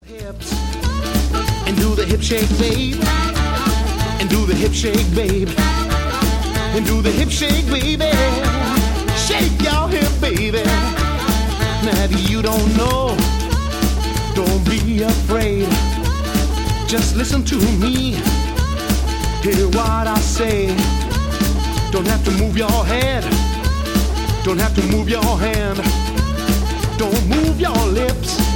Hips and do the hip shake, babe. And do the hip shake, babe. And do the hip shake, baby. Shake your hip, baby. Now if you don't know, don't be afraid. Just listen to me. Hear what I say. Don't have to move your head. Don't have to move your hand. Don't move your lips.